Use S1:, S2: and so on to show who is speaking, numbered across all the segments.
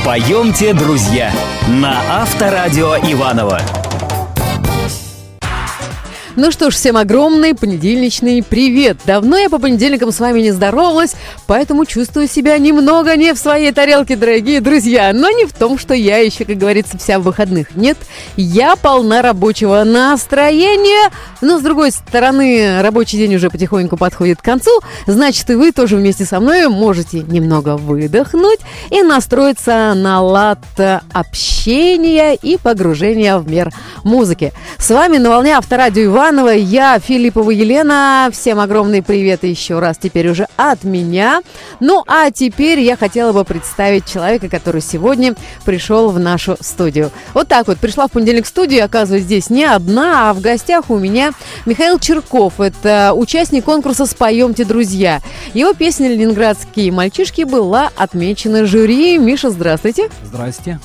S1: Поемте, друзья, на Авторадио Иваново.
S2: Ну что ж, всем огромный понедельничный привет. Давно я по понедельникам с вами не здоровалась, поэтому чувствую себя немного не в своей тарелке, дорогие друзья. Но не в том, что я еще, как говорится, вся в выходных. Нет, я полна рабочего настроения. Но, с другой стороны, рабочий день уже потихоньку подходит к концу. Значит, и вы тоже вместе со мной можете немного выдохнуть и настроиться на лад общения и погружения в мир музыки. С вами на волне Авторадио Иваново. Я Филиппова Елена. Всем огромный привет еще раз теперь уже от меня. Ну, а теперь я хотела бы представить человека, который сегодня пришел в нашу студию. Вот так вот, пришла в понедельник в студию, оказывается, здесь не одна, а в гостях у меня Михаил Чирков. Это участник конкурса «Споемте, друзья». Его песня «Ленинградские мальчишки» была отмечена жюри. Миша, здравствуйте.
S3: Здрасте.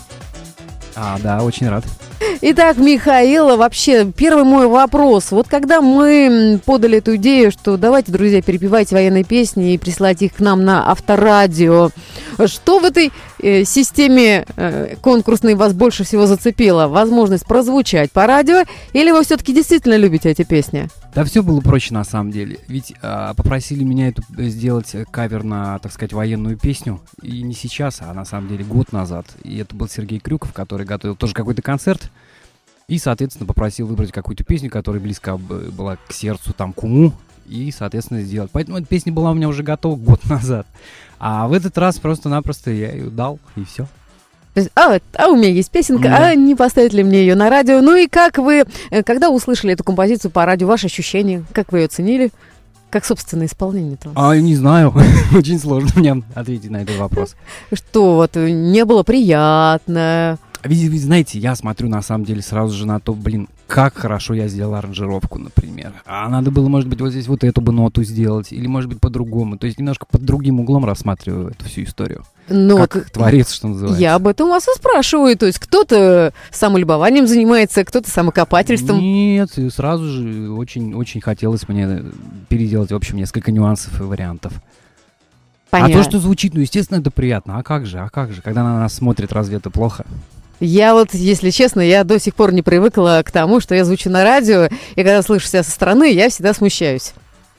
S3: Да, очень рад.
S2: Итак, Михаил, вообще, первый мой вопрос. Вот когда мы подали эту идею, что давайте, друзья, перепевайте военные песни и присылайте их к нам на Авторадио, что в этой системе конкурсной вас больше всего зацепило? Возможность прозвучать по радио или вы все-таки действительно любите эти песни?
S3: Да все было проще на самом деле. Ведь попросили меня сделать кавер на, так сказать, военную песню. И не сейчас, а на самом деле год назад. И это был Сергей Крюков, который готовил тоже какой-то концерт. И, соответственно, попросил выбрать какую-то песню, которая близка была к сердцу, там, к уму. И, соответственно, сделать. Поэтому эта песня была у меня уже готова год назад. А в этот раз просто-напросто я ее дал, и все.
S2: То есть, у меня есть песенка, не поставить ли мне ее на радио? Ну и как вы, когда услышали эту композицию по радио, ваши ощущения, как вы ее оценили? Как, собственно, исполнение-то?
S3: Не знаю, очень сложно мне ответить на этот вопрос.
S2: Что вот, не было приятно?
S3: Вы знаете, я смотрю на самом деле сразу же на то, как хорошо я сделал аранжировку, например. А надо было, может быть, вот здесь вот эту бы ноту сделать, или, может быть, по-другому. То есть немножко под другим углом рассматриваю эту всю историю. Как творец, что называется.
S2: Я об этом вас и спрашиваю. То есть кто-то самолюбованием занимается, кто-то самокопательством.
S3: Нет, сразу же очень хотелось мне переделать, в общем, несколько нюансов и вариантов.
S2: Понятно.
S3: А то, что звучит, естественно, это приятно. А как же? Когда на нас смотрят, разве это плохо?
S2: Я вот, если честно, я до сих пор не привыкла к тому, что я звучу на радио, и когда слышу себя со стороны, я всегда смущаюсь.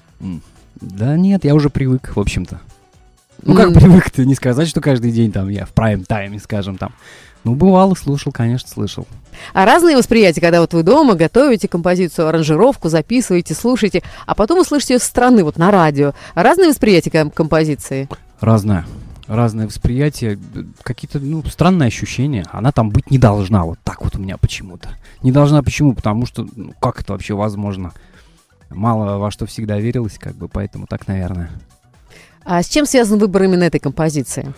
S3: Да нет, я уже привык, в общем-то. Как привык-то? Не сказать, что каждый день там я в прайм-тайме, скажем, там. Бывало, слушал, конечно, слышал.
S2: А разные восприятия, когда вот вы дома готовите композицию, аранжировку, записываете, слушаете, а потом услышите ее со стороны, вот на радио. Разные восприятия композиции?
S3: Разное восприятие, какие-то, странные ощущения. Она там быть не должна, вот так вот у меня почему-то. Не должна почему? Потому что, как это вообще возможно? Мало во что всегда верилось, поэтому так, наверное. А
S2: с чем связан выбор именно этой композиции?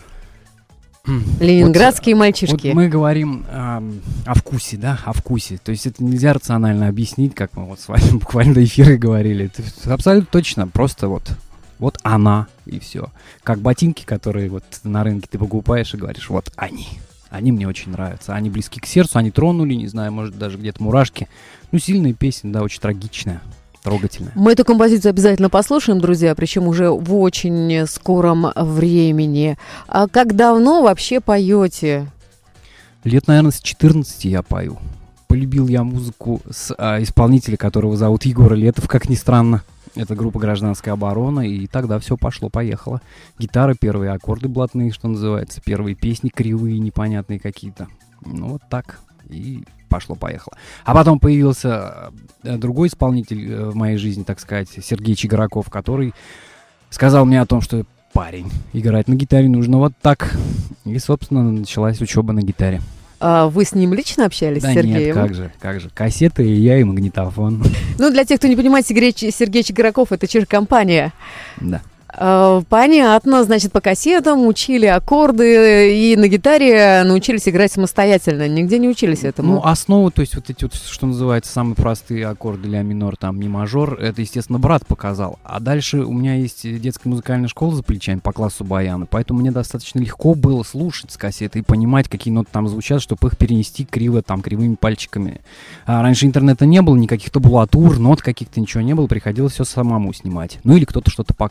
S2: Ленинградские мальчишки.
S3: Вот мы говорим о вкусе, да, о вкусе. То есть это нельзя рационально объяснить, как мы вот с вами буквально до эфира говорили. Это абсолютно точно, просто вот она и все. Как ботинки, которые вот на рынке ты покупаешь и говоришь, вот они. Они мне очень нравятся. Они близки к сердцу, они тронули, не знаю, может даже где-то мурашки. Сильная песня, да, очень трагичная. Трогательная.
S2: Мы эту композицию обязательно послушаем, друзья, причем уже в очень скором времени. А как давно вообще поете?
S3: Лет, наверное, с 14 я пою. Полюбил я музыку с исполнителя, которого зовут Егор Летов, как ни странно. Это группа «Гражданская оборона», и тогда все пошло-поехало. Гитара, первые аккорды блатные, что называется, первые песни кривые, непонятные какие-то. Вот так. И пошло-поехало. А потом появился другой исполнитель в моей жизни, так сказать, Сергей Чигораков, который сказал мне о том, что парень, играть на гитаре нужно вот так. И, собственно, началась учеба на гитаре.
S2: А вы с ним лично общались,
S3: да
S2: с Сергеем?
S3: Да нет, как же. Кассеты, и я, и магнитофон.
S2: Для тех, кто не понимает, Сергей Чигораков — это чир-компания.
S3: Да.
S2: Понятно, значит, по кассетам учили аккорды и на гитаре научились играть самостоятельно, нигде не учились этому.
S3: Основу, то есть вот эти вот, что называется, самые простые аккорды, ля минор, там, ми мажор, это, естественно, брат показал. А дальше у меня есть детская музыкальная школа за плечами по классу баяна, поэтому мне достаточно легко было слушать с кассеты и понимать, какие ноты там звучат, чтобы их перенести криво, там, кривыми пальчиками. Раньше интернета не было, никаких табулатур, нот каких-то, ничего не было, приходилось все самому снимать. Или кто-то что-то покажет.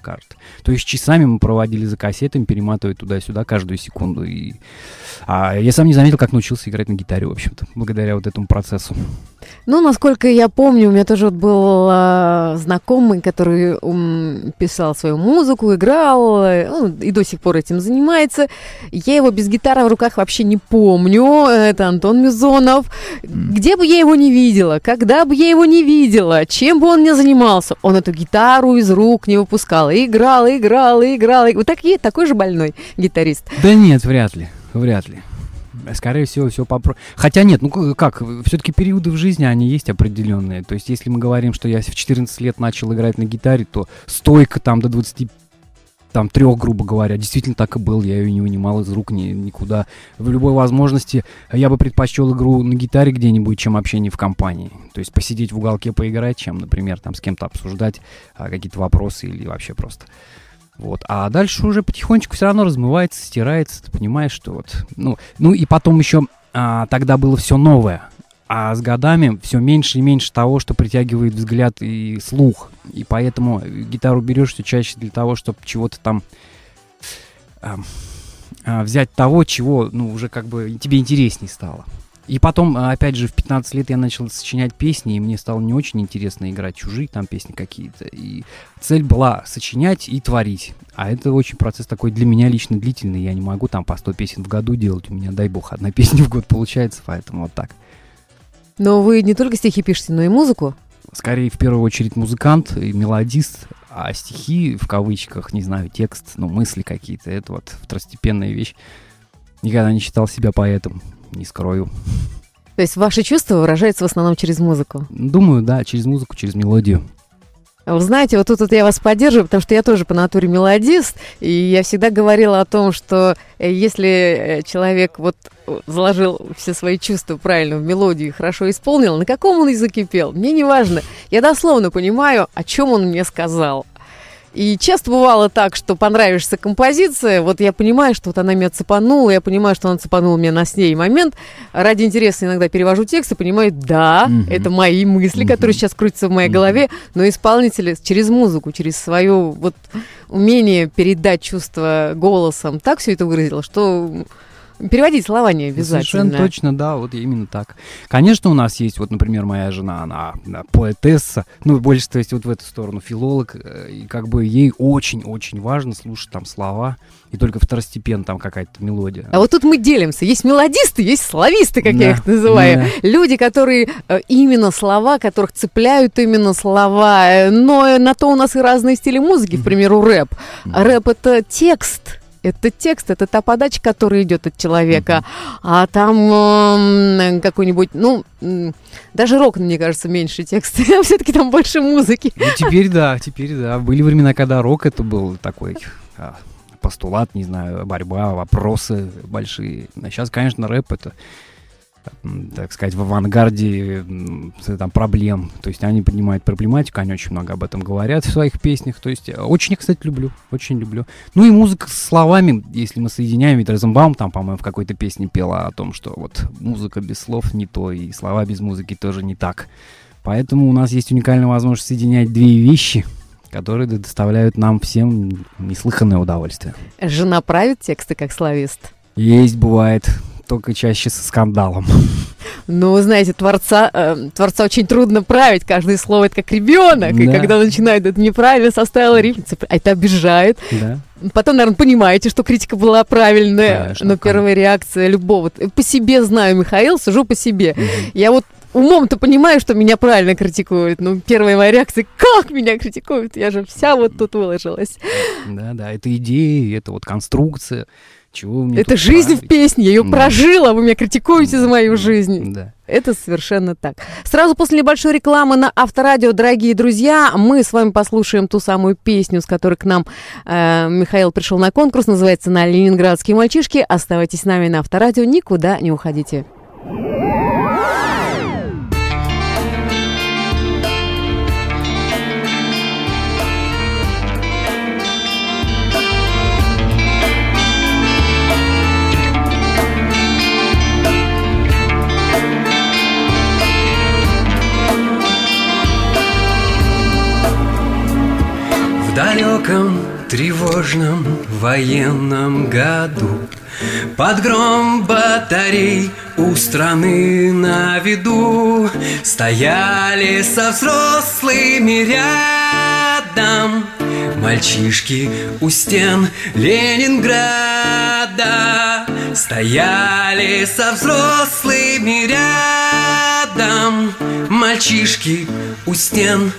S3: То есть часами мы проводили за кассетами, перематывая туда-сюда каждую секунду. И я сам не заметил, как научился играть на гитаре, в общем-то, благодаря вот этому процессу.
S2: Ну, насколько я помню, у меня тоже вот был знакомый, который писал свою музыку, играл, и до сих пор этим занимается. Я его без гитары в руках вообще не помню. Это Антон Мизонов. Где бы я его не видела, когда бы я его не видела, чем бы он ни занимался, он эту гитару из рук не выпускал. И играл. Вот такой же больной гитарист.
S3: Да нет, вряд ли. Скорее всего, все попроще. Хотя нет, ну как, все-таки периоды в жизни, они есть определенные. То есть, если мы говорим, что я в 14 лет начал играть на гитаре, то стойка там до 23, грубо говоря, действительно так и был. Я ее не вынимал из рук никуда. В любой возможности я бы предпочел игру на гитаре где-нибудь, чем общение в компании. То есть, посидеть в уголке, поиграть, чем, например, там с кем-то обсуждать какие-то вопросы или вообще просто... Вот. А дальше уже потихонечку все равно размывается, стирается, ты понимаешь, что вот... Ну и потом еще тогда было все новое, а с годами все меньше и меньше того, что притягивает взгляд и слух. И поэтому гитару берешь все чаще для того, чтобы чего-то там взять того, чего, уже как бы тебе интересней стало. И потом, опять же, в 15 лет я начал сочинять песни, и мне стало не очень интересно играть чужие там песни какие-то. И цель была сочинять и творить. А это очень процесс такой для меня лично длительный. Я не могу там по 100 песен в году делать. У меня, дай бог, одна песня в год получается, поэтому вот так.
S2: Но вы не только стихи пишете, но и музыку?
S3: Скорее, в первую очередь, музыкант и мелодист, а стихи, в кавычках, не знаю, текст, мысли какие-то, это вот второстепенная вещь. Никогда не считал себя поэтом. Не скрою.
S2: То есть ваши чувства выражаются в основном через музыку?
S3: Думаю, да, через музыку, через мелодию.
S2: Вы знаете, вот тут я вас поддерживаю, потому что я тоже по натуре мелодист, и я всегда говорила о том, что если человек вот заложил все свои чувства правильно в мелодию и хорошо исполнил, на каком он языке пел, мне не важно. Я дословно понимаю, о чем он мне сказал. И часто бывало так, что понравишься композиция, вот я понимаю, что вот она меня цепанула, я понимаю, что она цепанула меня на сей момент. Ради интереса иногда перевожу текст и понимаю, да, это мои мысли, которые сейчас крутятся в моей голове, но исполнители через музыку, через свое вот умение передать чувство голосом, так все это выразило, что... Переводить слова не обязательно.
S3: Совершенно точно, да, вот именно так. Конечно, у нас есть, вот, например, моя жена, она поэтесса, больше, то есть, вот в эту сторону филолог, и как бы ей очень-очень важно слушать там слова, и только второстепенно там какая-то мелодия.
S2: А вот тут мы делимся. Есть мелодисты, есть слависты, как я их называю. Люди, которые именно слова, которых цепляют именно слова, но на то у нас и разные стили музыки, к примеру, рэп. Рэп — это текст. Это текст, это та подача, которая идет от человека. А там какой-нибудь, даже рок, мне кажется, меньше текста, а все-таки там больше музыки.
S3: Теперь да. Были времена, когда рок это был такой постулат, не знаю, борьба, вопросы большие. А сейчас, конечно, рэп это, так сказать, в авангарде там проблем. То есть они поднимают проблематику, они очень много об этом говорят в своих песнях. То есть очень, кстати, люблю, очень люблю. Ну и музыка с словами, если мы соединяем, ведь Розенбаум там, по-моему, в какой-то песне пела о том, что вот музыка без слов не то, и слова без музыки тоже не так. Поэтому у нас есть уникальная возможность соединять две вещи, которые доставляют нам всем неслыханное удовольствие.
S2: Жена правит тексты как славист?
S3: Есть, бывает. Только чаще со скандалом.
S2: Ну, вы знаете, творца очень трудно править. Каждое слово — это как ребенок. Да. И когда он начинает это неправильно составил рифм, это обижает. Да. Потом, наверное, понимаете, что критика была правильная. Конечно, но первая реакция любого... По себе знаю, Михаил, сужу по себе. Я вот умом-то понимаю, что меня правильно критикуют. Но первая моя реакция: как меня критикуют? Я же вся вот тут выложилась.
S3: Да, это идеи, это вот конструкция. Чего мне
S2: это жизнь править? В песне, я ее прожила, вы меня критикуете за мою жизнь. Да. Это совершенно так. Сразу после небольшой рекламы на Авторадио, дорогие друзья, мы с вами послушаем ту самую песню, с которой к нам Михаил пришел на конкурс. Называется она «Ленинградские мальчишки». Оставайтесь с нами на Авторадио, никуда не уходите.
S4: В далеком тревожном военном году под гром батарей у страны на виду стояли со взрослыми рядом мальчишки у стен Ленинграда. Стояли со взрослыми рядом мальчишки у стен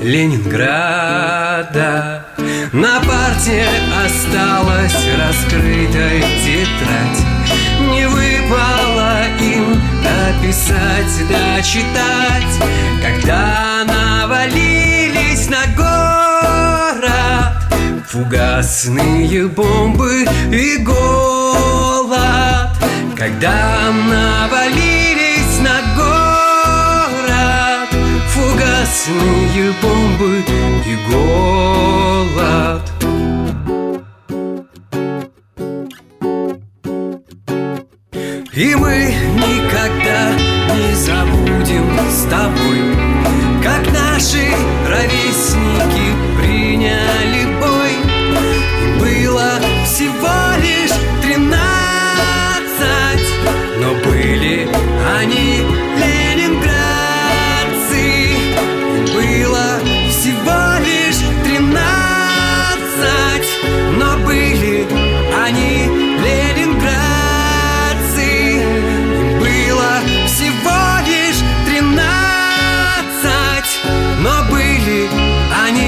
S4: Ленинграда. На парте осталась раскрытая тетрадь, не выпало им дописать, дочитать, когда навалились на город фугасные бомбы и голод. Когда навалились на город фугасные бомбы и голод. И мы никогда не забудем с тобой, как наши ровесники приняли бой. И было всего лишь 13, но были они ленинградцы. И было всего лишь 13, но были они ленинградцы. И было всего лишь 13, но были они.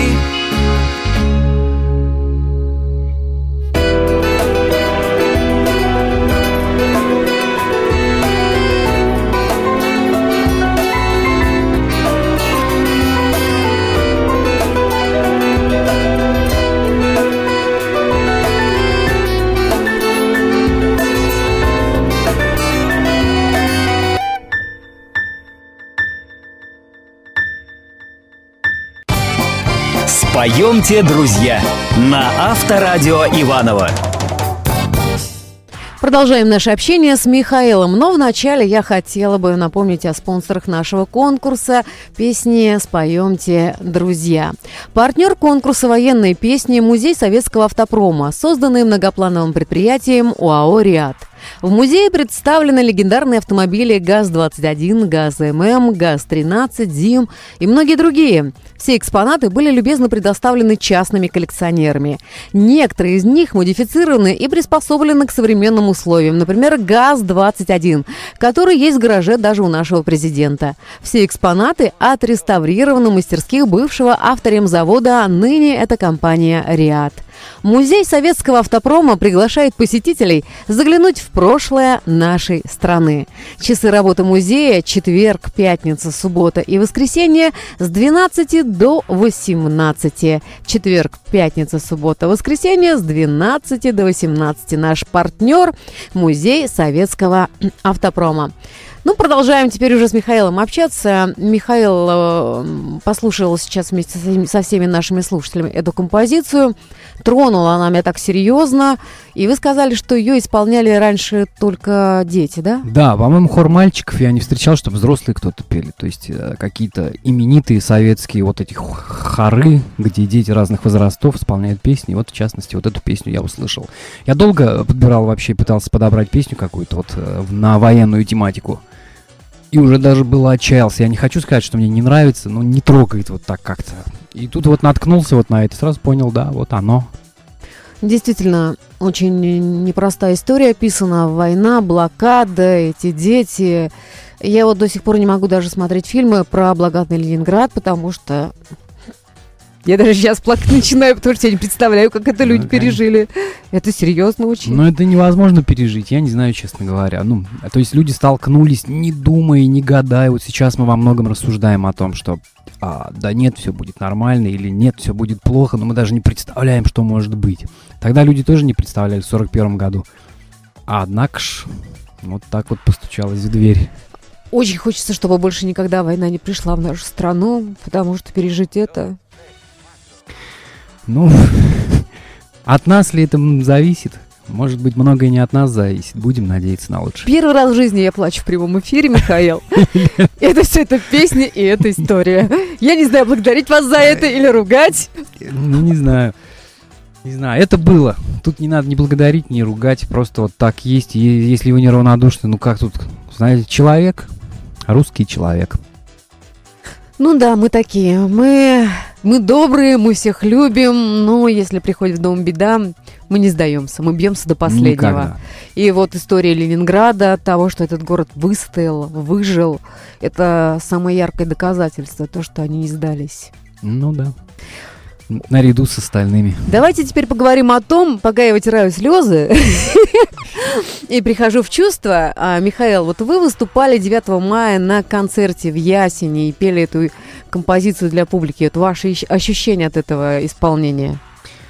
S1: Споемте, друзья, на Авторадио Иваново.
S2: Продолжаем наше общение с Михаилом, но вначале я хотела бы напомнить о спонсорах нашего конкурса песни «Споемте, друзья». Партнер конкурса военной песни «Музей советского автопрома», созданный многоплановым предприятием ОАО «Риат». В музее представлены легендарные автомобили ГАЗ-21, ГАЗ-ММ, ГАЗ-13, ЗИМ и многие другие. Все экспонаты были любезно предоставлены частными коллекционерами. Некоторые из них модифицированы и приспособлены к современным условиям. Например, ГАЗ-21, который есть в гараже даже у нашего президента. Все экспонаты отреставрированы в мастерских бывшего авторемзавода, а ныне это компания «Риат». Музей советского автопрома приглашает посетителей заглянуть в прошлое нашей страны. Часы работы музея – четверг, пятница, суббота и воскресенье с 12 до 18. Четверг, пятница, суббота, воскресенье с 12 до 18. Наш партнер – Музей советского автопрома. Ну, продолжаем теперь уже с Михаилом общаться. Михаил послушал сейчас вместе со всеми нашими слушателями эту композицию. Тронула она меня так серьезно. И вы сказали, что ее исполняли раньше только дети, да?
S3: Да, по-моему, хор мальчиков я не встречал, чтобы взрослые кто-то пели. То есть какие-то именитые советские вот эти хоры, где дети разных возрастов исполняют песни. Вот, в частности, вот эту песню я услышал. Я долго подбирал вообще, пытался подобрать песню какую-то вот на военную тематику. И уже даже было отчаялся. Я не хочу сказать, что мне не нравится, но не трогает вот так как-то. И тут вот наткнулся вот на это, сразу понял, да, вот оно.
S2: Действительно, очень непростая история описана. Война, блокада, эти дети. Я вот до сих пор не могу даже смотреть фильмы про блокадный Ленинград, потому что... Я даже сейчас плакать начинаю, потому что я не представляю, как это люди пережили. Это серьезно очень.
S3: Но это невозможно пережить, я не знаю, честно говоря. Ну, то есть люди столкнулись, не думая, не гадая. Вот сейчас мы во многом рассуждаем о том, что да нет, все будет нормально, или нет, все будет плохо, но мы даже не представляем, что может быть. Тогда люди тоже не представляли в 1941 году. Однако ж, вот так вот постучалась в дверь.
S2: Очень хочется, чтобы больше никогда война не пришла в нашу страну, потому что пережить это...
S3: Ну, от нас ли это зависит? Может быть, многое не от нас зависит. Будем надеяться на лучшее.
S2: Первый раз в жизни я плачу в прямом эфире, Михаил. Это все, это песня и эта история. Я не знаю, благодарить вас за это или ругать.
S3: Ну, не знаю. Не знаю, это было. Тут не надо ни благодарить, ни ругать, просто вот так есть. И если вы неравнодушны, ну как тут, знаете, человек, русский человек.
S2: Ну да, мы такие. Мы добрые, мы всех любим, но если приходит в дом беда, мы не сдаемся, мы бьемся до последнего.
S3: Никогда.
S2: И вот история Ленинграда, того, что этот город выстоял, выжил, это самое яркое доказательство, то, что они не сдались.
S3: Ну да. Наряду с остальными.
S2: Давайте теперь поговорим о том, пока я вытираю слезы и прихожу в чувство. Михаил, вот вы выступали 9 мая на концерте в Ясени и пели эту композицию для публики. Это ваши ощущения от этого исполнения?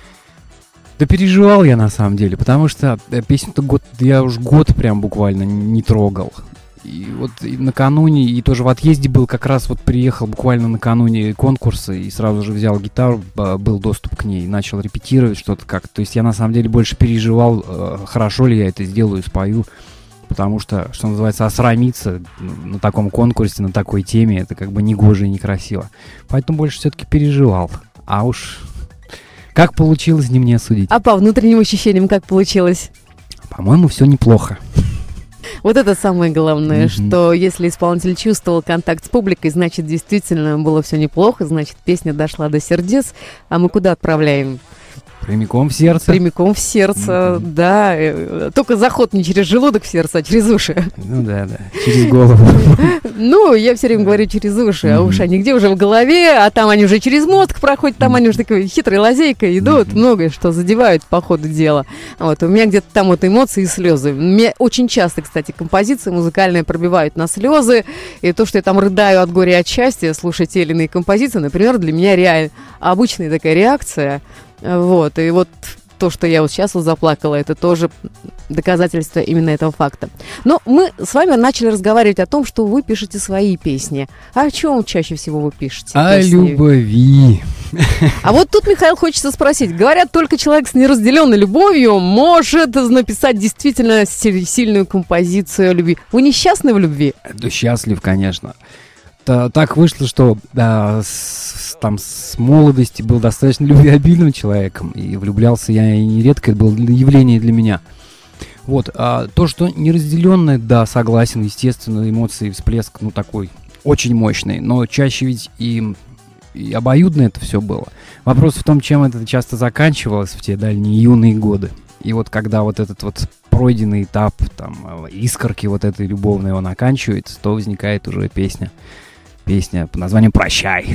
S3: Да переживал я на самом деле, потому что песню-то я уж год прям буквально не трогал. И вот и накануне, и тоже в отъезде был, как раз вот приехал буквально накануне конкурса и сразу же взял гитару, был доступ к ней, начал репетировать что-то как-то. То есть я на самом деле больше переживал, хорошо ли я это сделаю, спою, потому что называется, осрамиться на таком конкурсе, на такой теме, это как бы негоже и некрасиво. Поэтому больше все-таки переживал. А уж как получилось, не мне судить.
S2: А по внутренним ощущениям как получилось?
S3: По-моему, все неплохо.
S2: Вот это самое главное, что если исполнитель чувствовал контакт с публикой, значит, действительно было все неплохо, значит, песня дошла до сердец, а мы куда отправляем?
S3: Прямиком в сердце.
S2: Прямиком в сердце, да. Только заход не через желудок в сердце, а через уши.
S3: Ну да, через голову.
S2: Ну, я все время говорю через уши, а уши они где уже в голове, а там они уже через мозг проходят, там они уже такой хитрой лазейкой идут, многое что задевают по ходу дела. Вот, у меня где-то там вот эмоции и слезы. Мне очень часто, кстати, композиции музыкальные пробивают на слезы, и то, что я там рыдаю от горя и от счастья, слушая те или иные композиции, например, для меня реально обычная такая реакция. Вот, и вот то, что я вот сейчас вот заплакала, это тоже доказательство именно этого факта. Но мы с вами начали разговаривать о том, что вы пишете свои песни. А о чем чаще всего вы пишете?
S3: О любви.
S2: А вот тут, Михаил, хочется спросить. Говорят, только человек с неразделенной любовью может написать действительно сильную композицию о любви. Вы несчастны в любви?
S3: Да, счастлив, конечно. Так вышло, что с молодости был достаточно любвеобильным человеком, и влюблялся я и нередко, это было явление для меня. Вот, то, что неразделенное, да, согласен, естественно, эмоции, всплеск, ну, такой очень мощный, но чаще ведь и обоюдно это все было. Вопрос в том, чем это часто заканчивалось в те дальние юные годы. И вот когда вот этот вот пройденный этап, там, искорки вот этой любовной, он оканчивается, то возникает уже песня под названием «Прощай».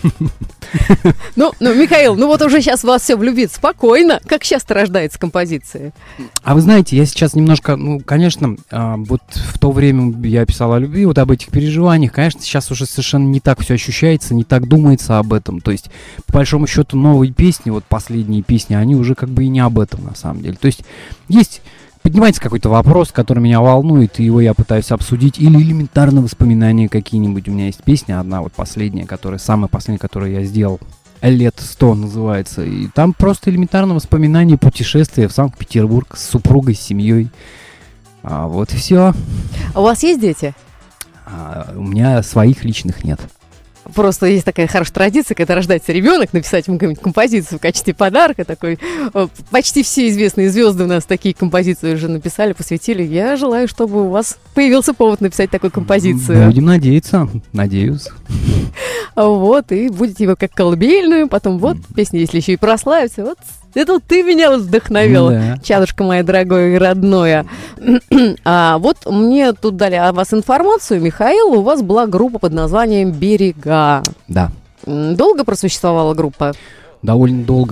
S2: Ну, Михаил, ну вот уже сейчас вас все влюбит спокойно. Как часто рождается композиция?
S3: А вы знаете, я сейчас немножко, ну, конечно, вот в то время я писал о любви, вот об этих переживаниях, конечно, сейчас уже совершенно не так все ощущается, не так думается об этом. То есть, по большому счету, новые песни, вот последние песни, они уже как бы и не об этом на самом деле. То есть, поднимается какой-то вопрос, который меня волнует, и его я пытаюсь обсудить, или элементарно воспоминания какие-нибудь. У меня есть песня одна, вот последняя, самая последняя, которую я сделал, «Лет 100» называется, и там просто элементарно воспоминания путешествия в Санкт-Петербург с супругой, с семьей. Вот и все.
S2: А у вас есть дети?
S3: У меня своих личных нет.
S2: Просто есть такая хорошая традиция, когда рождается ребенок, написать ему какую-нибудь композицию в качестве подарка. Почти все известные звезды у нас такие композиции уже написали, посвятили. Я желаю, чтобы у вас появился повод написать такую композицию.
S3: Будем надеяться, надеюсь.
S2: Вот, и будете его как колыбельную, потом вот песня, если еще и прославится, вот это ты меня вдохновила,
S3: да.
S2: Чадушка моя дорогое и родное. Вот мне тут дали о вас информацию, Михаил, у вас была группа под названием «Берега».
S3: Да.
S2: Долго просуществовала группа?
S3: Довольно долго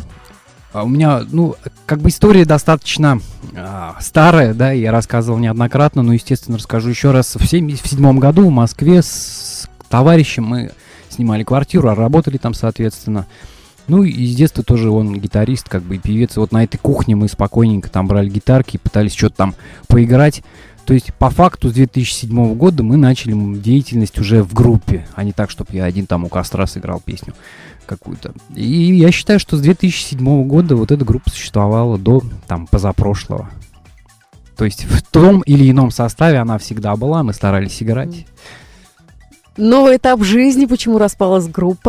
S3: у меня, как бы история достаточно старая, да, я рассказывал неоднократно, но, естественно, расскажу еще раз. В 1977 году в Москве с товарищем мы снимали квартиру, работали там, соответственно. Ну, и с детства тоже он гитарист, как бы, и певец. И вот на этой кухне мы спокойненько там брали гитарки, пытались что-то там поиграть. То есть, по факту, с 2007 года мы начали деятельность уже в группе, а не так, чтобы я один там у костра сыграл песню какую-то. И я считаю, что с 2007 года вот эта группа существовала до, там, позапрошлого. То есть, в том или ином составе она всегда была, мы старались играть.
S2: Новый этап жизни, почему распалась группа?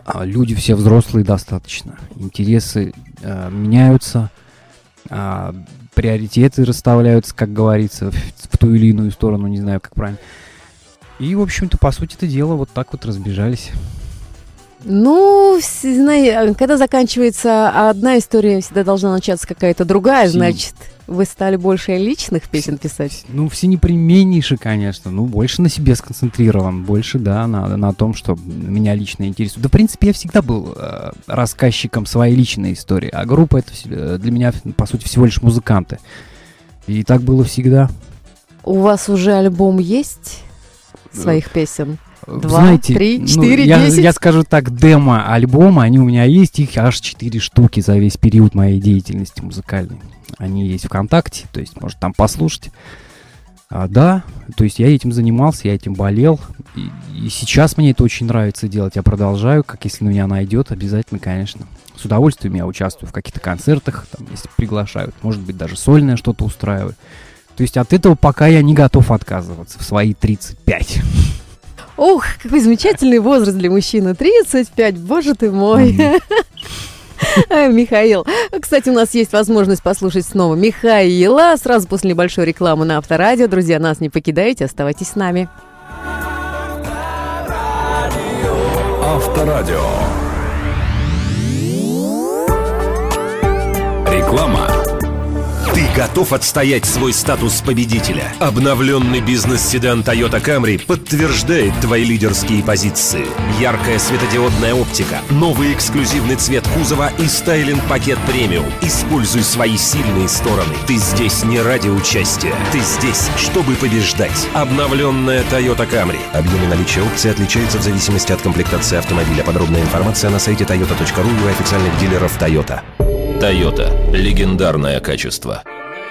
S3: люди все взрослые достаточно. Интересы меняются, приоритеты расставляются, как говорится, в ту или иную сторону, не знаю, как правильно. И, в общем-то, по сути это дело, вот так вот разбежались.
S2: Ну, когда заканчивается одна история, всегда должна начаться какая-то другая, значит, вы стали больше личных песен писать?
S3: Ну, всенепременнейше, конечно. Ну, больше на себе сконцентрирован, больше, да, на том, что меня лично интересует. Да, в принципе, я всегда был рассказчиком своей личной истории, а группа — это для меня, по сути, всего лишь музыканты. И так было всегда. У
S2: вас уже альбом есть своих песен? 2,
S3: знаете,
S2: 3, 4, 10?
S3: Я скажу так, демо-альбомы, они у меня есть, их аж 4 штуки за весь период моей деятельности музыкальной. Они есть ВКонтакте, то есть можно там послушать. Да, то есть я этим занимался, я этим болел, и сейчас мне это очень нравится делать. Я продолжаю, как если меня найдет, обязательно, конечно. С удовольствием я участвую в каких-то концертах, там, если приглашают, может быть, даже сольное что-то устраиваю. То есть от этого пока я не готов отказываться в свои 35.
S2: Ух, какой замечательный возраст для мужчины. 35, боже ты мой. Михаил. Кстати, у нас есть возможность послушать снова Михаила сразу после небольшой рекламы на Авторадио. Друзья, нас не покидайте, оставайтесь с нами.
S5: Авторадио. Реклама.
S6: Ты готов отстоять свой статус победителя? Обновленный бизнес-седан Toyota Camry подтверждает твои лидерские позиции. Яркая светодиодная оптика, новый эксклюзивный цвет кузова и стайлинг-пакет премиум. Используй свои сильные стороны. Ты здесь не ради участия. Ты здесь, чтобы побеждать. Обновленная Toyota Camry. Объем и наличие опций отличаются в зависимости от комплектации автомобиля. Подробная информация на сайте toyota.ru и у официальных дилеров Toyota. Toyota. Легендарное качество.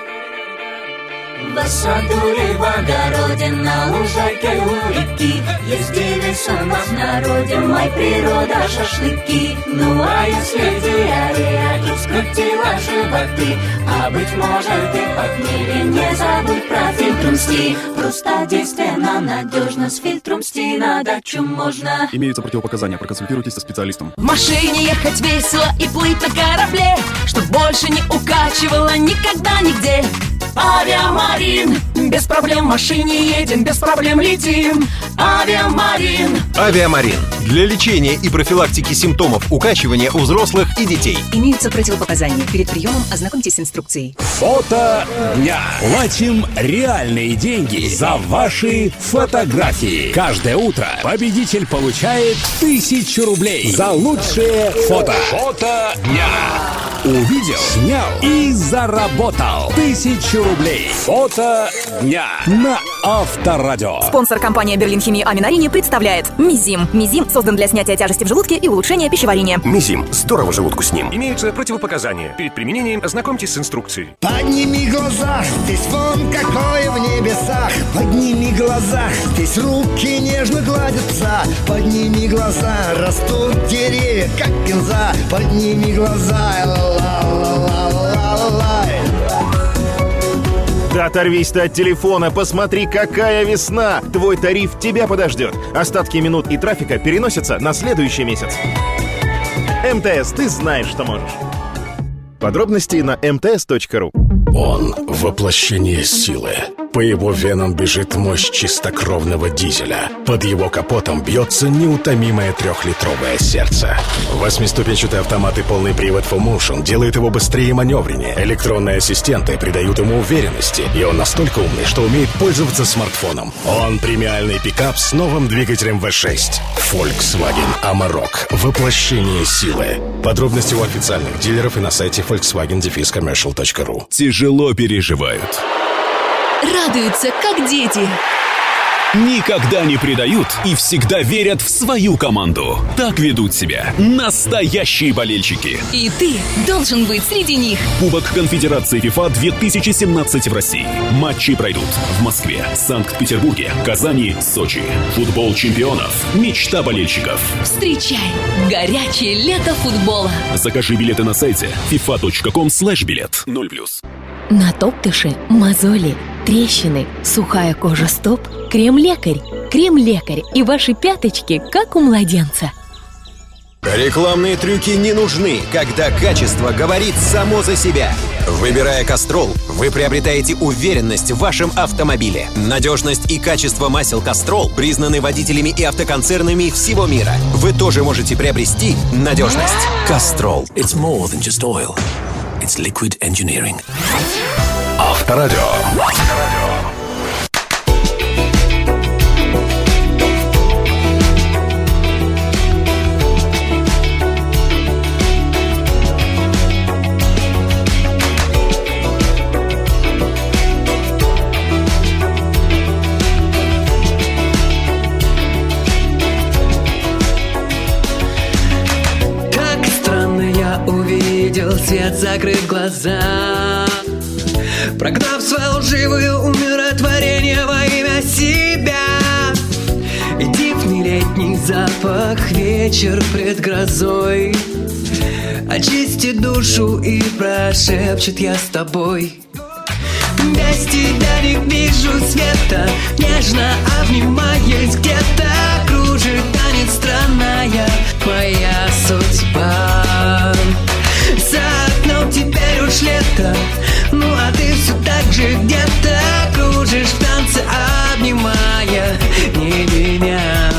S7: В саду или в огороде, на лужайке у реки ездили у нас в народе, май природа, шашлыки. Ну а если диарея и скрутила животы, а быть может и похмелье, не забудь про фильтр Мсти. Просто действенно, надежно, с фильтром Мсти на дачу можно.
S5: Имеются противопоказания, проконсультируйтесь со специалистом.
S7: В машине ехать весело и плыть на корабле, чтоб больше не укачивало никогда нигде. Авиамарин, без проблем в машине едем, без проблем летим. Авиамарин.
S6: Авиамарин. Для лечения и профилактики симптомов укачивания у взрослых и детей.
S8: Имеются противопоказания. Перед приемом ознакомьтесь с инструкцией.
S1: Фото дня. Платим реальные деньги за ваши фотографии. Каждое утро победитель получает 1000 рублей за лучшее фото. Фото дня. Увидел, снял и заработал 1000 рублей. Фото дня на Авторадио.
S8: Спонсор компания «Берлин-Химия» Аминарини представляет Мизим. Мизим создан для снятия тяжести в желудке и улучшения пищеварения.
S6: Мизим. Здорово желудку с ним.
S9: Имеются противопоказания. Перед применением ознакомьтесь с инструкцией.
S10: Подними глаза, здесь вон какое в небесах. Подними глаза, здесь руки нежно гладятся. Подними глаза, растут деревья, как кинза. Подними глаза, ла-ла-ла-ла-ла-ла.
S9: Да оторвись ты от телефона, посмотри, какая весна! Твой тариф тебя подождет. Остатки минут и трафика переносятся на следующий месяц. МТС, ты знаешь, что можешь. Подробности на mts.ru.
S11: Он — воплощение силы. По его венам бежит мощь чистокровного дизеля. Под его капотом бьется неутомимое 3-литровое сердце. 8-ступенчатый автомат и полный привод Full Motion делают его быстрее и маневреннее. Электронные ассистенты придают ему уверенности. И он настолько умный, что умеет пользоваться смартфоном. Он премиальный пикап с новым двигателем V6. Volkswagen Amarok. Воплощение силы. Подробности у официальных дилеров и на сайте volkswagen-commercial.ru.
S5: Тяжело переживают.
S8: Радуются, как дети.
S5: Никогда не предают и всегда верят в свою команду. Так ведут себя настоящие болельщики.
S8: И ты должен быть среди них.
S5: Кубок Конфедерации ФИФА 2017 в России. Матчи пройдут в Москве, Санкт-Петербурге, Казани, Сочи. Футбол чемпионов. Мечта болельщиков.
S8: Встречай горячее лето футбола.
S5: Закажи билеты на сайте fifa.com/билет. 0+.
S12: На топтыше, мозоли, трещины, сухая кожа стоп, крем-лекарь. Крем-лекарь и ваши пяточки, как у младенца.
S13: Рекламные трюки не нужны, когда качество говорит само за себя. Выбирая «Кастрол», вы приобретаете уверенность в вашем автомобиле. Надежность и качество масел «Кастрол» признаны водителями и автоконцернами всего мира. Вы тоже можете приобрести надежность. «Кастрол».
S14: It's more than just oil. It's liquid engineering.
S11: Авторадио.
S4: Увидел свет, закрыв глаза, прогнав свое лживое умиротворение во имя себя. И дивный летний запах, вечер пред грозой очистит душу и прошепчет: я с тобой. Без тебя не вижу света, нежно обнимаясь, где-то кружит танец странная моя судьба. За окном теперь уж лето, ну а ты все так же где-то кружишь в танце, обнимая не меня.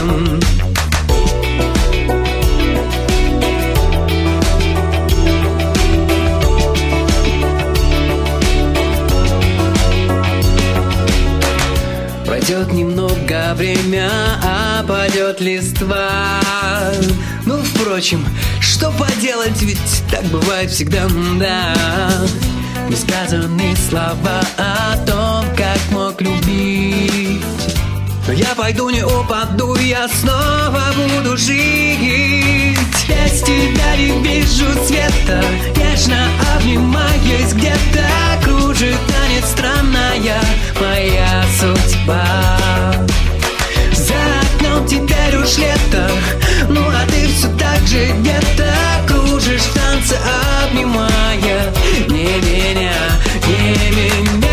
S4: Пройдет немного время, опадет листва. Ну, впрочем, что поделать, ведь так бывает всегда, да. Несказанные слова о том, как мог любить. Но я пойду, не упаду, я снова буду жить. Без тебя не вижу света, нежно обнимаясь, где-то кружит танец странная моя судьба. За окном теперь уж лето, ну а ты все так же где-то кружишь в танце, обнимая не меня, не меня.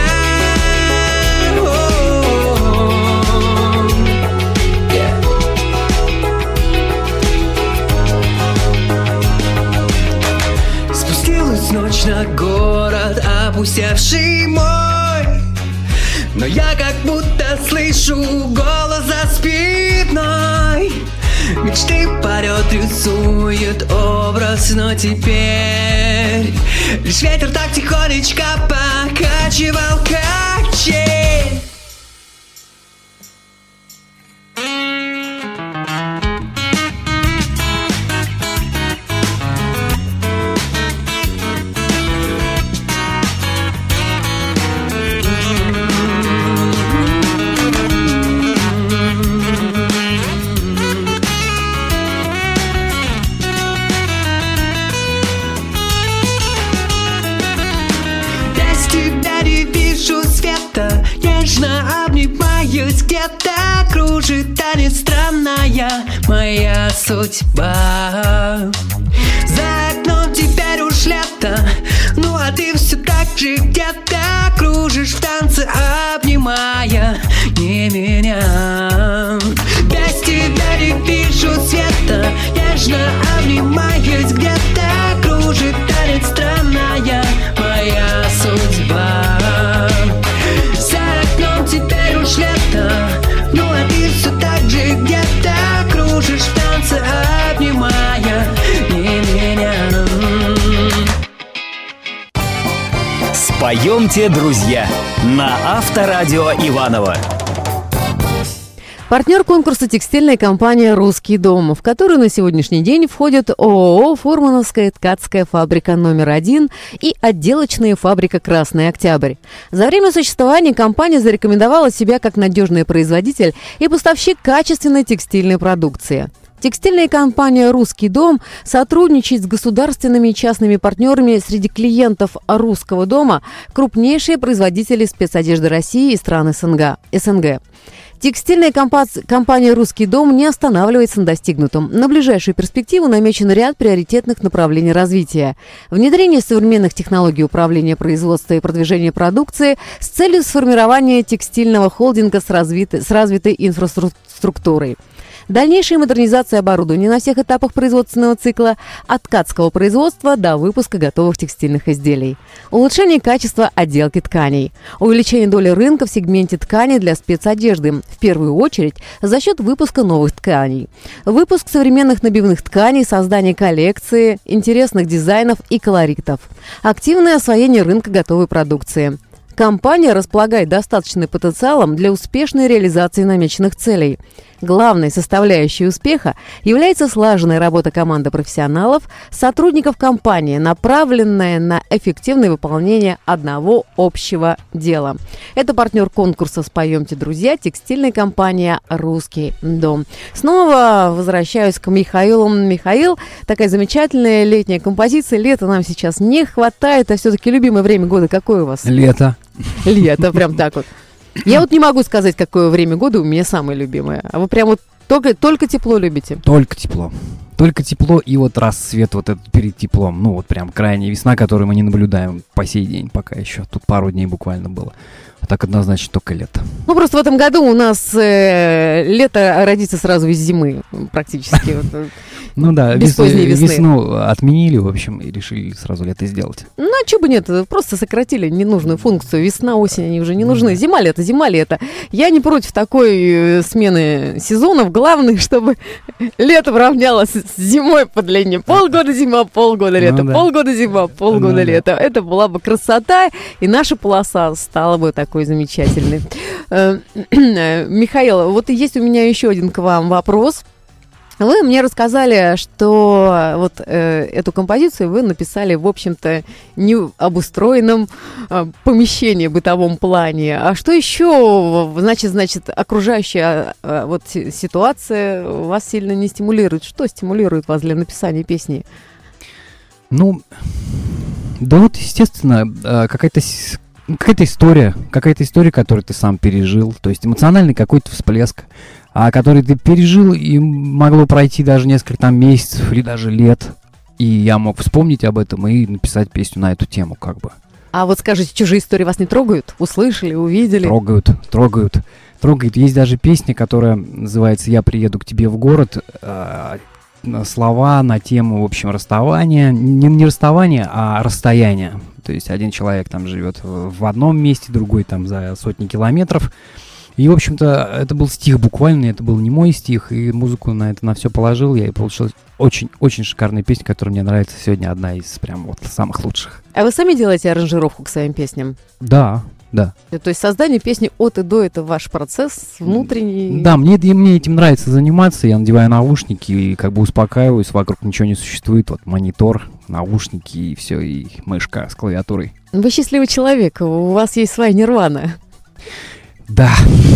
S4: Спустилась ночь на город, опустевший мой, но я как будто слышу голос за спиной. Мечты полет рисует образ, но теперь лишь ветер так тихонечко покачивал качель. Где-то кружит танец странная моя судьба. За окном теперь уж лето, ну а ты все так же где-то кружишь в танце, обнимая не меня. Без тебя не вижу света, нежно обнимаясь, где-то кружит танец странная моя судьба. За окном теперь уж лето, ну а ты все так же где-то кружишь в танце, обнимая не меня.
S15: Споемте, друзья, на Авторадио Иваново.
S2: Партнер конкурса текстильная компания «Русский дом», в которую на сегодняшний день входят ООО «Фурмановская ткацкая фабрика номер 1» и отделочная фабрика «Красный Октябрь». За время существования компания зарекомендовала себя как надежный производитель и поставщик качественной текстильной продукции. Текстильная компания «Русский дом» сотрудничает с государственными и частными партнерами. Среди клиентов «Русского дома» крупнейшие производители спецодежды России и стран СНГ. Текстильная компания «Русский дом» не останавливается на достигнутом. На ближайшую перспективу намечен ряд приоритетных направлений развития. Внедрение современных технологий управления производства и продвижения продукции с целью сформирования текстильного холдинга с развитой инфраструктурой. Дальнейшая модернизация оборудования на всех этапах производственного цикла, от ткацкого производства до выпуска готовых текстильных изделий. Улучшение качества отделки тканей. Увеличение доли рынка в сегменте тканей для спецодежды, в первую очередь за счет выпуска новых тканей. Выпуск современных набивных тканей, создание коллекции, интересных дизайнов и колоритов. Активное освоение рынка готовой продукции. Компания располагает достаточным потенциалом для успешной реализации намеченных целей. Главной составляющей успеха является слаженная работа команды профессионалов, сотрудников компании, направленная на эффективное выполнение одного общего дела. Это партнер конкурса «Споемте, друзья», текстильная компания «Русский дом». Снова возвращаюсь к Михаилу. Михаил, такая замечательная летняя композиция. Лета нам сейчас не хватает, а все-таки любимое время года какое у вас?
S3: Лето.
S2: Лето, прям так вот. Я вот не могу сказать, какое время года у меня самое любимое. А вы прям вот только тепло любите?
S3: Только тепло. Только тепло и вот рассвет вот этот перед теплом. Ну вот прям крайняя весна, которую мы не наблюдаем по сей день пока еще. Тут пару дней буквально было. А так однозначно только лето.
S2: Ну просто в этом году у нас лето родится сразу из зимы практически.
S3: Ну да,
S2: без поздней весны.
S3: Весну отменили, в общем, и решили сразу лето сделать.
S2: Ну а чего бы нет, просто сократили ненужную функцию. Весна, осень, они уже не нужны. Зима, лето, зима, лето. Я не против такой смены сезонов. Главное, чтобы лето равнялось с зимой по длине. Полгода зима, полгода лето, полгода зима, полгода лето. Это была бы красота, и наша полоса стала бы такой замечательной. Михаил, вот есть у меня еще один к вам вопрос. Вы мне рассказали, что вот эту композицию вы написали, в общем-то, не в обустроенном помещении, бытовом плане. А что еще, значит, окружающая вот ситуация вас сильно не стимулирует? Что стимулирует вас для написания песни?
S3: Ну, да вот, естественно, какая-то история, которую ты сам пережил, то есть эмоциональный какой-то всплеск, который ты пережил, и могло пройти даже несколько там месяцев или даже лет, и я мог вспомнить об этом и написать песню на эту тему, как бы.
S2: А вот скажите, чужие истории вас не трогают? Услышали, увидели?
S3: Трогают. Есть даже песня, которая называется «Я приеду к тебе в город», слова на тему, в общем, расставания, не расставания, а расстояния. То есть один человек там живет в одном месте, другой там за сотни километров. И, в общем-то, это был стих буквально, это был не мой стих, и музыку на это на все положил, и получилась очень-очень шикарная песня, которая мне нравится сегодня, одна из прям вот самых лучших.
S2: А вы сами делаете аранжировку к своим песням?
S3: Да. То
S2: есть создание песни от и до — это ваш процесс внутренний?
S3: Да, мне этим нравится заниматься, я надеваю наушники и как бы успокаиваюсь, вокруг ничего не существует, вот монитор, наушники и все, и мышка с клавиатурой.
S2: Вы счастливый человек, у вас есть своя нирвана.
S3: Да.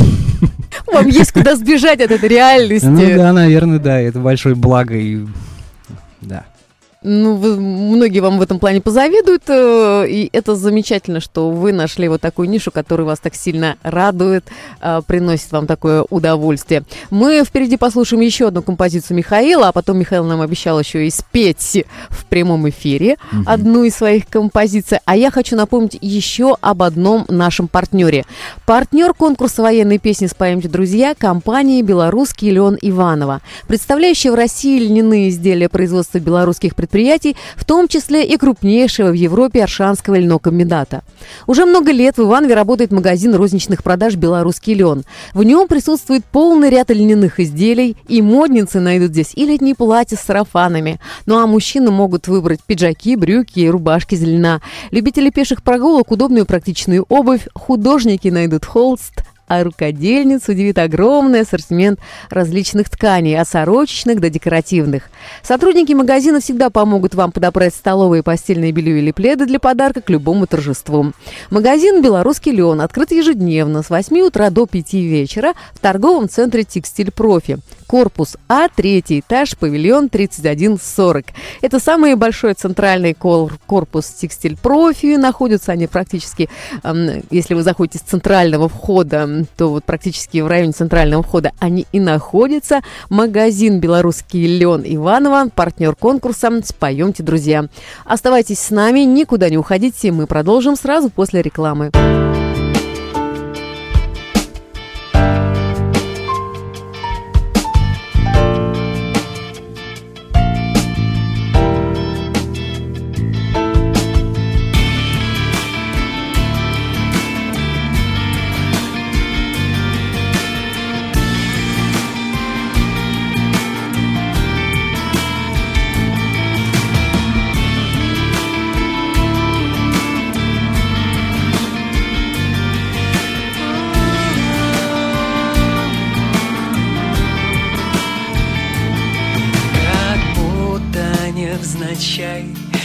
S2: Вам есть куда сбежать от этой реальности.
S3: Ну да, наверное, да, это большое благо, и да.
S2: Ну, многие вам в этом плане позавидуют, и это замечательно, что вы нашли вот такую нишу, которая вас так сильно радует, приносит вам такое удовольствие. Мы впереди послушаем еще одну композицию Михаила, а потом Михаил нам обещал еще и спеть в прямом эфире одну из своих композиций. А я хочу напомнить еще об одном нашем партнере. Партнер конкурса военной песни «Споемте, друзья» — компания «Белорусский лен» Иваново, представляющая в России льняные изделия производства белорусских предприятий, в том числе и крупнейшего в Европе Аршанского льнокомбината. Уже много лет в Иванове работает магазин розничных продаж «Белорусский лен». В нем присутствует полный ряд льняных изделий, и модницы найдут здесь и летние платья с сарафанами. Ну а мужчины могут выбрать пиджаки, брюки и рубашки из льна. Любители пеших прогулок — удобную практичную обувь. Художники найдут холст, а рукодельниц удивит огромный ассортимент различных тканей, от сорочечных до декоративных. Сотрудники магазина всегда помогут вам подобрать столовые, постельное белье или пледы для подарка к любому торжеству. Магазин «Белорусский лен» открыт ежедневно с 8 утра до 5 вечера в торговом центре «Текстиль Профи». Корпус А, 3-й этаж, павильон 3140. Это самый большой центральный корпус «Текстиль Профи». Находятся они практически, если вы заходите с центрального входа, то вот практически в районе центрального входа они и находятся. Магазин «Белорусский лен» Иваново, партнер конкурса «Споемте, друзья». Оставайтесь с нами, никуда не уходите, мы продолжим сразу после рекламы.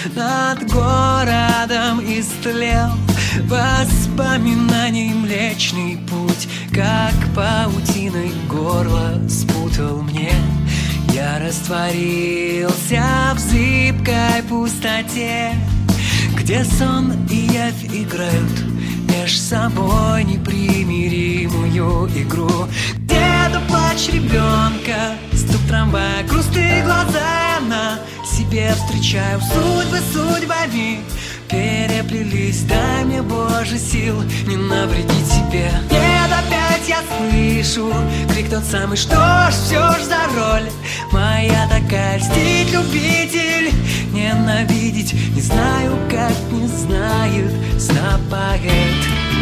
S4: над городом истлел воспоминаний Млечный Путь, как паутиной горло спутал мне. Я растворился в зыбкой пустоте, где сон и явь играют меж собой непримиримую игру. Где-то плач ребенка, стук трамвая, грустные глаза на себе встречаю. Судьбы судьбами переплелись, дай мне, Боже, сил не навредить себе. Нет, опять я слышу крик тот самый, что ж, все ж за роль моя такая, льстить любитель, ненавидеть, не знаю, как не знает снопоэт.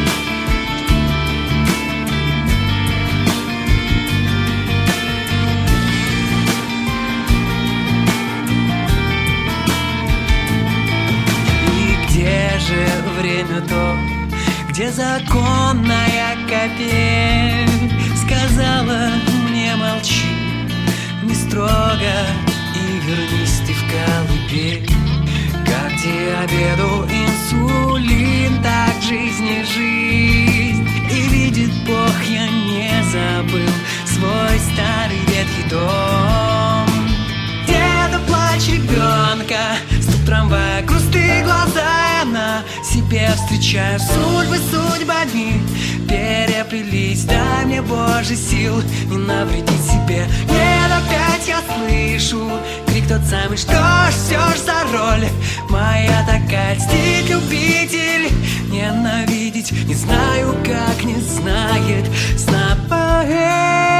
S4: Где же время то, где законная капель сказала мне молчи, не строго, и вернись ты в колыбель. Как диабету инсулин, так жизни жизнь, и видит Бог, я не забыл свой старый ветхий дом. Где-то плач ребенка, стук трамвая, грустные глаза я на себе встречаю. Судьбы судьбами переплелись, дай мне, Боже, сил не навредить себе. Нет, опять я слышу крик тот самый, что ж, все ж за роль моя такая, льстить любитель, ненавидеть, не знаю, как не знает снопоэт.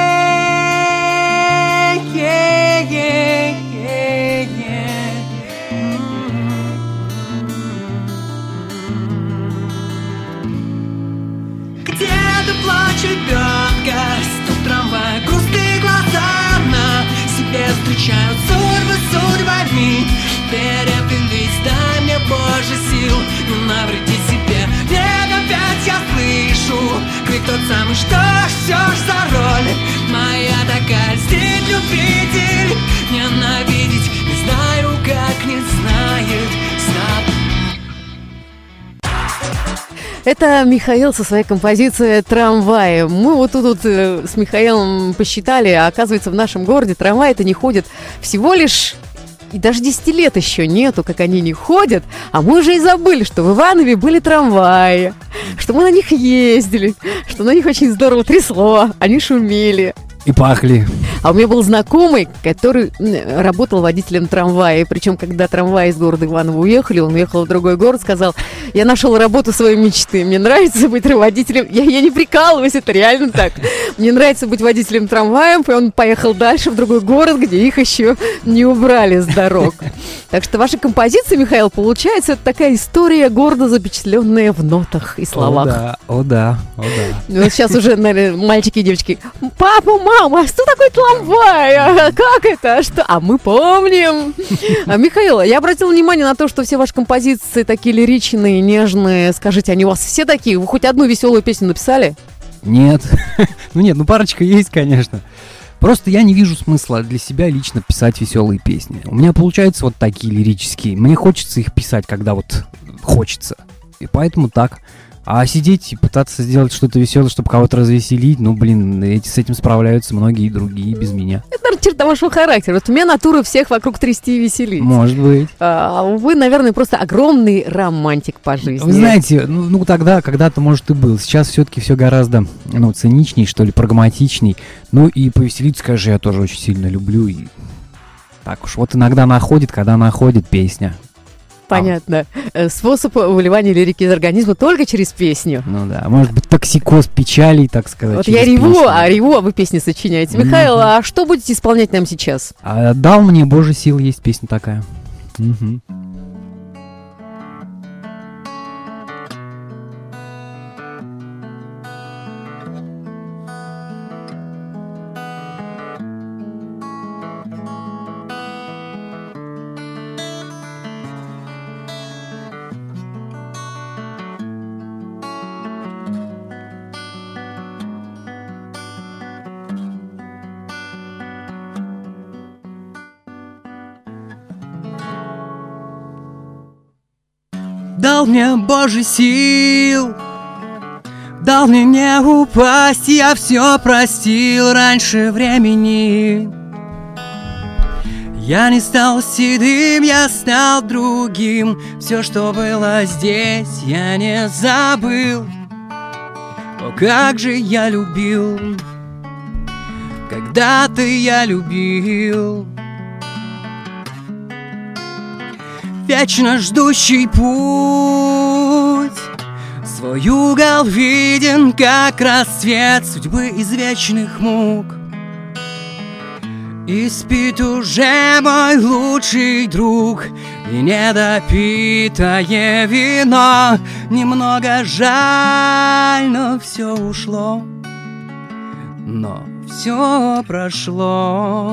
S4: Где-то плач ребенка, стук трамвая, грустные глаза на себе встречают. Судьбы судьбами переплелись, дай мне, Боже, сил не навредить себе. Нет, опять я слышу крик тот самый, что ж, все ж за роль моя такая, льстить любитель, ненавидеть, не знаю, как не знает сноб.
S2: Это Михаил со своей композицией «Трамваи». Мы вот тут с Михаилом посчитали, а оказывается, в нашем городе трамваи-то не ходят всего лишь... И даже 10 лет еще нету, как они не ходят, а мы уже и забыли, что в Иванове были трамваи, что мы на них ездили, что на них очень здорово трясло, они шумели.
S3: И пахли.
S2: А у меня был знакомый, который работал водителем трамвая. Причем, когда трамваи из города Иваново уехали, он уехал в другой город, сказал: я нашел работу своей мечты, мне нравится быть водителем. Я не прикалываюсь, это реально так. Мне нравится быть водителем трамваем, и он поехал дальше в другой город, где их еще не убрали с дорог. Так что ваша композиция, Михаил, получается, это такая история города, запечатленная в нотах и словах.
S3: О да.
S2: Вот сейчас уже, наверное, мальчики и девочки: папа, мама, а что такое трамвай? Как это? Что? А мы помним. Михаил, я обратила внимание на то, что все ваши композиции такие лиричные, нежные. Скажите, они у вас все такие? Вы хоть одну веселую песню написали?
S3: Нет. Ну парочка есть, конечно. Просто я не вижу смысла для себя лично писать веселые песни. У меня получаются вот такие лирические. Мне хочется их писать, когда вот хочется. И поэтому так. А сидеть и пытаться сделать что-то веселое, чтобы кого-то развеселить, с этим справляются многие другие без меня.
S2: Это, наверное, черта вашего характера. Вот у меня натура всех вокруг трясти и веселить.
S3: Может быть.
S2: Вы, наверное, просто огромный романтик по жизни.
S3: Вы знаете, тогда, когда-то, может, и был. Сейчас все-таки все гораздо, циничней, что ли, прагматичней. И повеселиться, конечно, я тоже очень сильно люблю. И так уж, вот иногда находит, когда находит песня.
S2: Понятно. Способ выливания лирики из организма только через песню.
S3: Может быть, токсикоз печалей, так сказать.
S2: Вот я реву, а вы песни сочиняете. Михаил, а что будете исполнять нам сейчас?
S3: «Дал мне Боже сил» есть песня такая. Угу.
S16: дал мне Божий сил, дал мне не упасть, я все простил раньше времени. Я не стал седым, я стал другим. Все, что было здесь, я не забыл. О, как же я любил, когда-то я любил. Вечно ждущий путь, свой угол виден, как расцвет судьбы из вечных мук. И спит уже мой лучший друг, и недопитое вино. Немного жаль, но все ушло, но все прошло.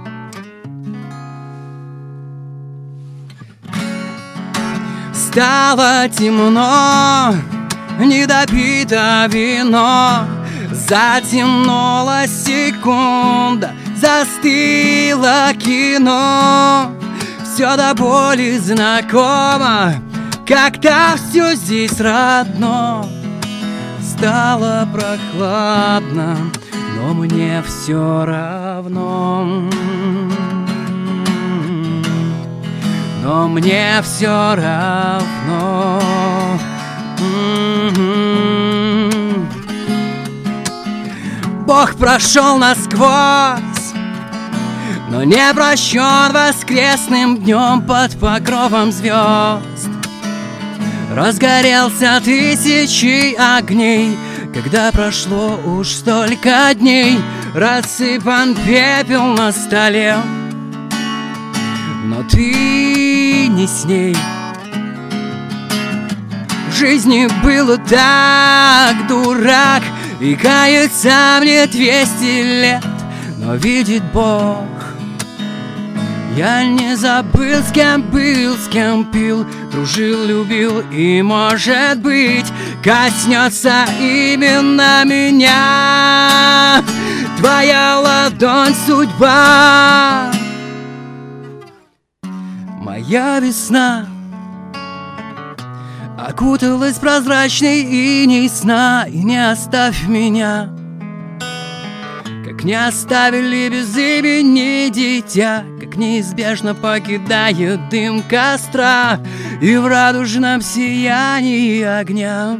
S16: Стало темно, недопито вино. Затянула секунда, застыло кино. Все до боли знакомо, как-то все здесь родно. Стало прохладно, но мне все равно. Но мне все равно. Бог прошел насквозь, но не прощен воскресным днем под покровом звезд. Разгорелся тысячи огней, когда прошло уж столько дней. Рассыпан пепел на столе, но ты не с ней. В жизни было так, дурак, и кается мне 200 лет, но видит Бог. Я не забыл, с кем был, с кем пил, дружил, любил, и, может быть, коснется именно меня твоя ладонь, судьба. Моя весна окуталась прозрачной иней сна, и не оставь меня, как не оставили без имени дитя, как неизбежно покидает дым костра и в радужном сиянии огня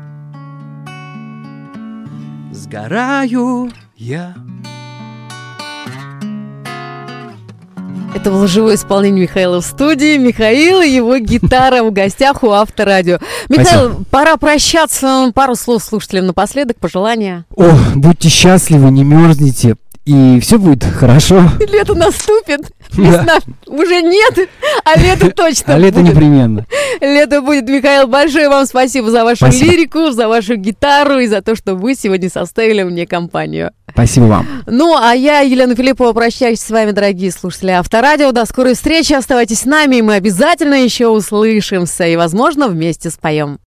S16: сгораю я.
S2: Это было живое исполнение Михаила в студии. Михаил и его гитара в гостях у Авторадио. Михаил, спасибо. Пора прощаться. Пару слов слушателям напоследок, пожелания.
S3: О, будьте счастливы, не мерзните, и все будет хорошо.
S2: Лето наступит. Весна уже нет, а лето точно
S3: будет. А лето непременно.
S2: Лето будет. Михаил, большое вам спасибо за вашу лирику, за вашу гитару и за то, что вы сегодня составили мне компанию.
S3: Спасибо вам.
S2: Ну, а я, Елена Филиппова, прощаюсь с вами, дорогие слушатели Авторадио. До скорой встречи. Оставайтесь с нами, и мы обязательно еще услышимся и, возможно, вместе споем.